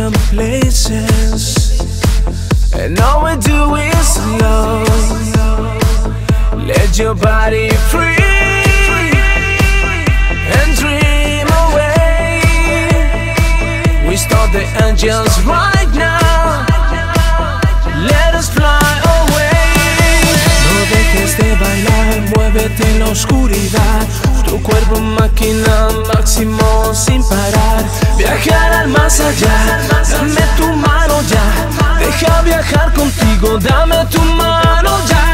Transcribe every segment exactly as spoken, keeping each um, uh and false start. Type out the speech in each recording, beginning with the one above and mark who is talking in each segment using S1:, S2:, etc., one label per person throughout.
S1: different places, and all we do is love. Let your body free and dream away. We start the engines right now. Let us fly away. No dejes de bailar, muévete en la oscuridad. Tu cuerpo máquina máximo sin parar. Viajar al más allá, dame tu mano ya. Deja viajar contigo, dame tu mano ya.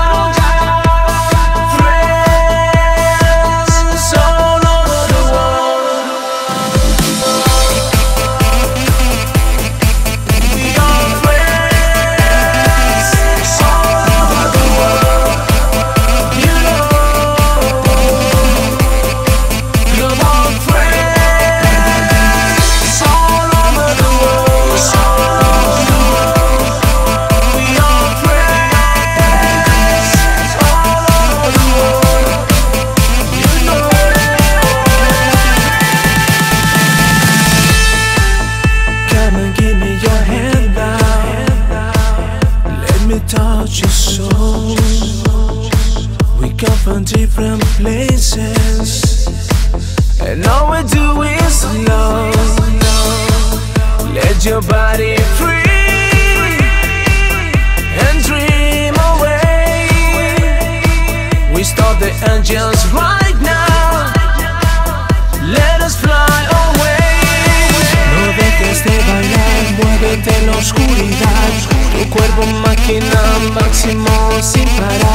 S1: Touch your soul. We come from different places, and all we do is love. Let your body free and dream away. We start the engines right now. Let us fly away. No dejes de bailar, muévete en la oscuridad. Tu cuerpo máquina máximo sin parar.